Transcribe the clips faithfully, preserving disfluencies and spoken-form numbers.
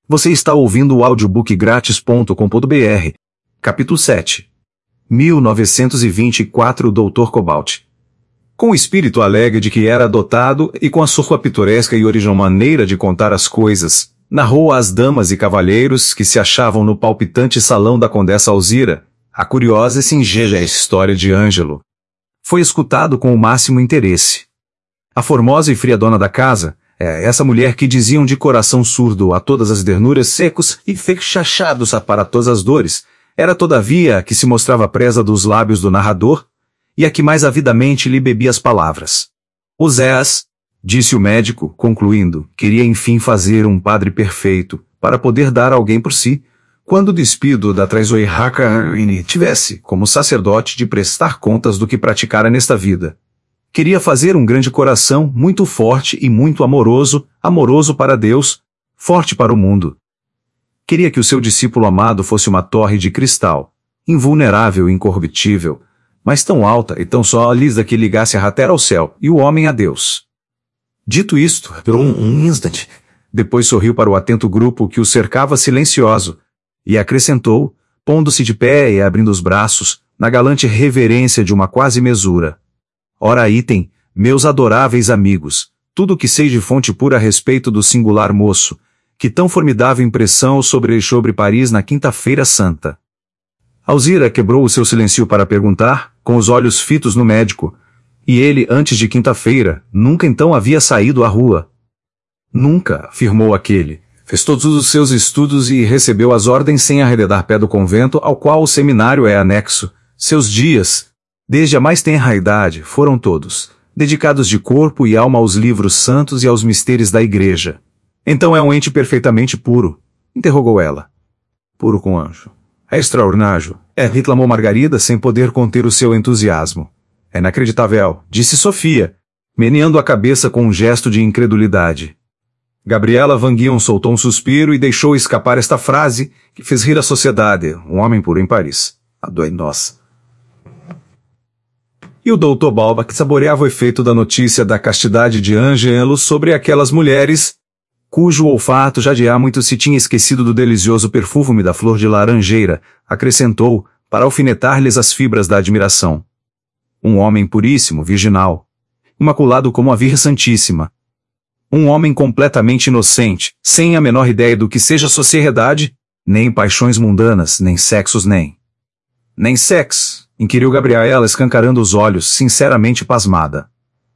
Você está ouvindo o audiobook grátis ponto com ponto br. Capítulo sete. mil novecentos e vinte e quatro doutor Cobalt. Com o espírito alegre de que era adotado e com a sua pitoresca e original maneira de contar as coisas, narrou às damas e cavalheiros que se achavam no palpitante salão da Condessa Alzira a curiosa e singela história de Ângelo. Foi escutado com o máximo interesse. A formosa e fria dona da casa, é essa mulher que diziam de coração surdo a todas as ternuras secos e fechachados para todas as dores, era todavia a que se mostrava presa dos lábios do narrador, e a que mais avidamente lhe bebia as palavras. Oséias, disse o médico, concluindo, queria enfim fazer um padre perfeito, para poder dar alguém por si, quando despido da traiçoeiraca tivesse, como sacerdote, de prestar contas do que praticara nesta vida. Queria fazer um grande coração, muito forte e muito amoroso, amoroso para Deus, forte para o mundo. Queria que o seu discípulo amado fosse uma torre de cristal, invulnerável e incorruptível, mas tão alta e tão sólida que ligasse a ratera ao céu e o homem a Deus. Dito isto, por um, um instante, depois sorriu para o atento grupo que o cercava silencioso, e acrescentou, pondo-se de pé e abrindo os braços, na galante reverência de uma quase mesura. Ora aí tem, meus adoráveis amigos, tudo o que sei de fonte pura a respeito do singular moço, que tão formidável impressão sobre sobre Paris na Quinta-feira Santa. Alzira quebrou o seu silêncio para perguntar, com os olhos fitos no médico, e ele, antes de quinta-feira, nunca então havia saído à rua. Nunca, afirmou aquele. Fez todos os seus estudos e recebeu as ordens sem arredar pé do convento ao qual o seminário é anexo. Seus dias, desde a mais tenra idade, foram todos dedicados de corpo e alma aos livros santos e aos mistérios da igreja. Então é um ente perfeitamente puro? Interrogou ela. Puro com anjo. É extraordinário, é, reclamou Margarida sem poder conter o seu entusiasmo. É inacreditável, disse Sofia, meneando a cabeça com um gesto de incredulidade. Gabriela Van Guion soltou um suspiro e deixou escapar esta frase, que fez rir a sociedade, um homem puro em Paris. A dor nossa. E o doutor Balba, que saboreava o efeito da notícia da castidade de Ângelo sobre aquelas mulheres, cujo olfato já de há muito se tinha esquecido do delicioso perfume da flor de laranjeira, acrescentou, para alfinetar-lhes as fibras da admiração. Um homem puríssimo, virginal, imaculado como a Virgem Santíssima. Um homem completamente inocente, sem a menor ideia do que seja sociedade, nem paixões mundanas, nem sexos nem... Nem sexo, inquiriu Gabriela escancarando os olhos, sinceramente pasmada.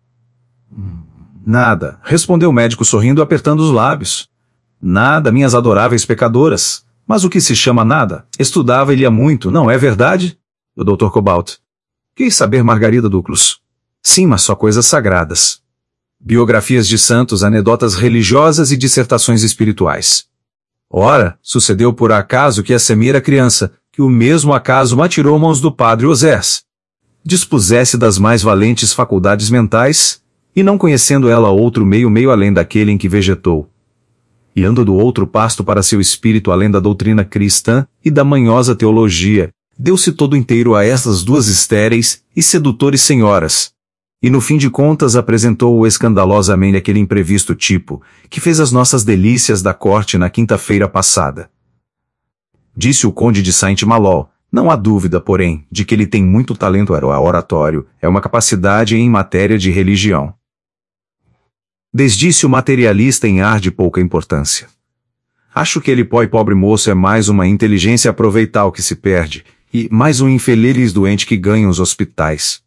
Nada, respondeu o médico sorrindo apertando os lábios. Nada, minhas adoráveis pecadoras. Mas o que se chama nada? Estudava ele há muito, não é verdade? O doutor Cobalt. Quis saber Margarida Duclos. Sim, mas só coisas sagradas. Biografias de santos, anedotas religiosas e dissertações espirituais. Ora, sucedeu por acaso que a semira criança, que o mesmo acaso matirou mãos do padre Osés, dispusesse das mais valentes faculdades mentais, e não conhecendo ela outro meio meio além daquele em que vegetou, e anda do outro pasto para seu espírito além da doutrina cristã e da manhosa teologia, deu-se todo inteiro a estas duas estéreis e sedutores senhoras, e no fim de contas apresentou-o escandalosamente aquele imprevisto tipo, que fez as nossas delícias da corte na quinta-feira passada. Disse o conde de Saint-Malo, não há dúvida, porém, de que ele tem muito talento a oratório, é uma capacidade em matéria de religião. Desdisse o materialista em ar de pouca importância. Acho que ele, poi pobre moço, é mais uma inteligência aproveital que se perde, e mais um infeliz doente que ganha os hospitais.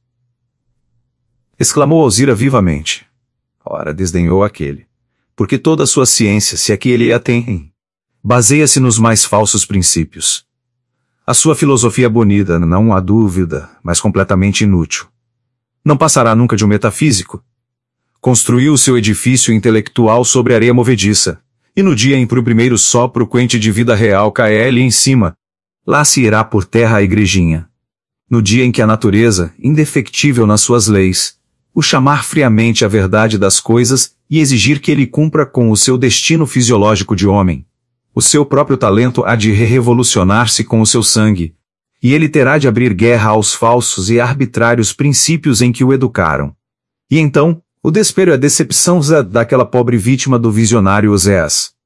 Exclamou Alzira vivamente. Ora, desdenhou aquele. Porque toda a sua ciência, se é que ele a tem, baseia-se nos mais falsos princípios. A sua filosofia bonita, não há dúvida, mas completamente inútil. Não passará nunca de um metafísico. Construiu o seu edifício intelectual sobre areia movediça, e no dia em que o primeiro sopro quente de vida real cair-lhe em cima, lá se irá por terra a igrejinha. No dia em que a natureza, indefectível nas suas leis, o chamar friamente a verdade das coisas e exigir que ele cumpra com o seu destino fisiológico de homem, o seu próprio talento há de revolucionar-se com o seu sangue, e ele terá de abrir guerra aos falsos e arbitrários princípios em que o educaram. E então, o desespero e a decepção daquela pobre vítima do visionário Oséias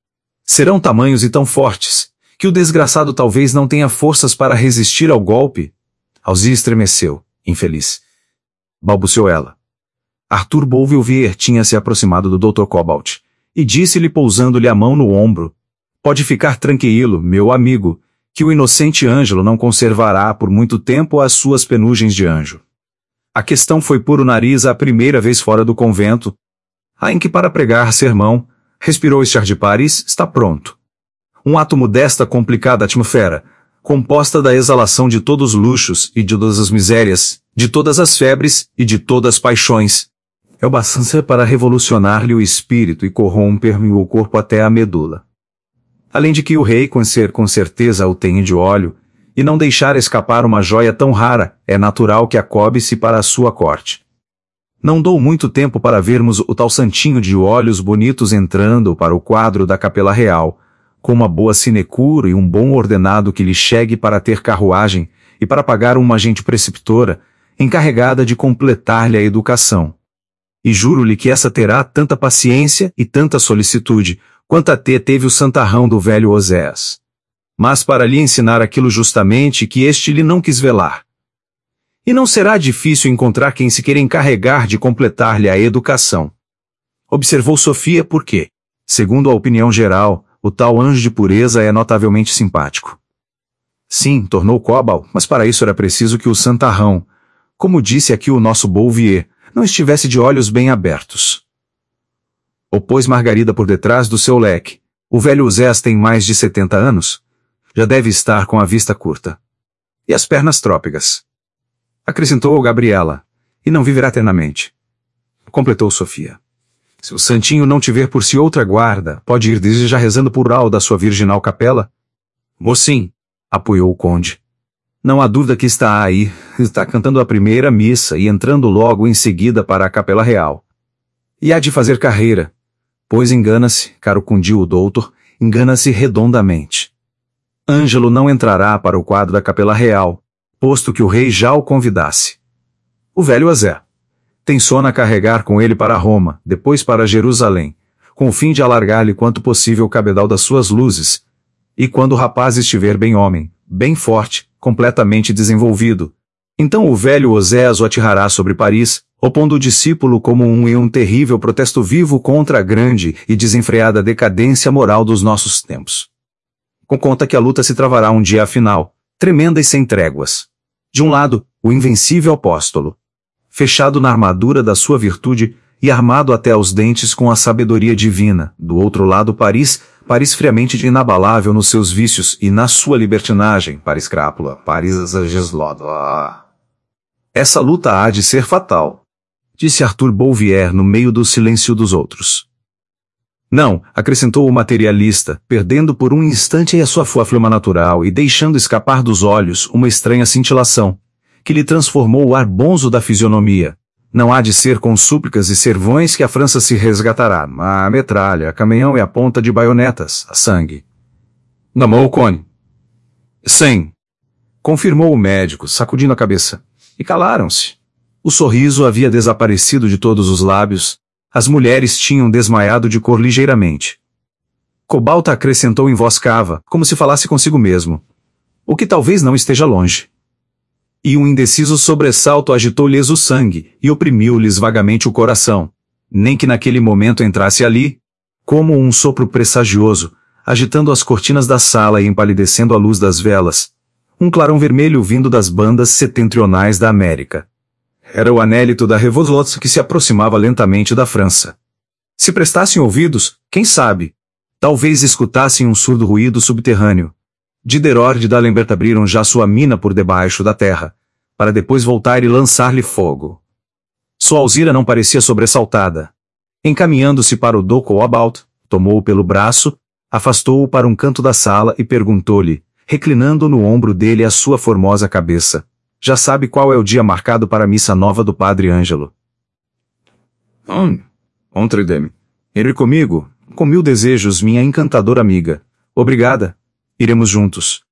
Serão tamanhos e tão fortes, que o desgraçado talvez não tenha forças para resistir ao golpe. Alzira estremeceu, infeliz. Balbuciou ela. Arthur Bouvier tinha se aproximado do doutor Cobalt, e disse-lhe pousando-lhe a mão no ombro: Pode ficar tranquilo, meu amigo, que o inocente Ângelo não conservará por muito tempo as suas penugens de anjo. A questão foi pôr o nariz a primeira vez fora do convento, a em que para pregar sermão, respirou este ar de Paris, está pronto. Um átomo desta complicada atmosfera, composta da exalação de todos os luxos e de todas as misérias, de todas as febres e de todas as paixões, é o bastante para revolucionar-lhe o espírito e corromper-lhe o corpo até a medula. Além de que o rei, com ser com certeza o tenha de óleo, e não deixar escapar uma joia tão rara, é natural que a cobice para a sua corte. Não dou muito tempo para vermos o tal santinho de olhos bonitos entrando para o quadro da capela real, com uma boa sinecura e um bom ordenado que lhe chegue para ter carruagem e para pagar uma agente preceptora, encarregada de completar-lhe a educação. E juro-lhe que essa terá tanta paciência e tanta solicitude, quanto até teve o santarrão do velho Oséias. Mas para lhe ensinar aquilo justamente que este lhe não quis velar. E não será difícil encontrar quem se queira encarregar de completar-lhe a educação. Observou Sofia porque, segundo a opinião geral, o tal anjo de pureza é notavelmente simpático. Sim, tornou Cobalt, mas para isso era preciso que o santarrão, como disse aqui o nosso Bouvier, não estivesse de olhos bem abertos. Opôs Margarida por detrás do seu leque. O velho Oséias tem mais de setenta anos. Já deve estar com a vista curta. E as pernas trópigas. Acrescentou Gabriela. E não viverá eternamente. Completou Sofia. Se o santinho não tiver por si outra guarda, pode ir desde já rezando por al da sua virginal capela? Moçim, apoiou o conde. Não há dúvida que está aí, está cantando a primeira missa e entrando logo em seguida para a capela real. E há de fazer carreira, pois engana-se, caro cundiu o doutor, engana-se redondamente. Ângelo não entrará para o quadro da capela real, posto que o rei já o convidasse. O velho Azé tensiona carregar com ele para Roma, depois para Jerusalém, com o fim de alargar-lhe quanto possível o cabedal das suas luzes, e quando o rapaz estiver bem homem, bem forte, completamente desenvolvido, então o velho Oséias o atirará sobre Paris, opondo o discípulo como um e um terrível protesto vivo contra a grande e desenfreada decadência moral dos nossos tempos. Com conta que a luta se travará um dia afinal, tremenda e sem tréguas. De um lado, o invencível apóstolo, fechado na armadura da sua virtude e armado até aos dentes com a sabedoria divina. Do outro lado, Paris, Paris friamente inabalável nos seus vícios e na sua libertinagem, Paris crápula, Paris ageslodo. Essa luta há de ser fatal, disse Arthur Bouvier no meio do silêncio dos outros. Não, acrescentou o materialista, perdendo por um instante a sua flama natural e deixando escapar dos olhos uma estranha cintilação, que lhe transformou o ar bonzo da fisionomia. Não há de ser com súplicas e servões que a França se resgatará, mas a metralha, a caminhão e a ponta de baionetas, a sangue. Namou o cone. Sim, confirmou o médico, sacudindo a cabeça. E calaram-se. O sorriso havia desaparecido de todos os lábios, as mulheres tinham desmaiado de cor ligeiramente. Cobalt acrescentou em voz cava, como se falasse consigo mesmo. O que talvez não esteja longe. E um indeciso sobressalto agitou-lhes o sangue, e oprimiu-lhes vagamente o coração. Nem que naquele momento entrasse ali, como um sopro pressagioso, agitando as cortinas da sala e empalidecendo a luz das velas, um clarão vermelho vindo das bandas setentrionais da América. Era o anélito da Revolução que se aproximava lentamente da França. Se prestassem ouvidos, quem sabe, talvez escutassem um surdo ruído subterrâneo. Diderot e D'Alembert abriram já sua mina por debaixo da terra, para depois voltar e lançar-lhe fogo. Sua Alzira não parecia sobressaltada. Encaminhando-se para o doutor Cobalt, tomou-o pelo braço, afastou-o para um canto da sala e perguntou-lhe, reclinando no ombro dele a sua formosa cabeça: já sabe qual é o dia marcado para a missa nova do Padre Ângelo? Hum, Ontredeme. Ir comigo, com mil desejos, minha encantadora amiga. Obrigada. Iremos juntos.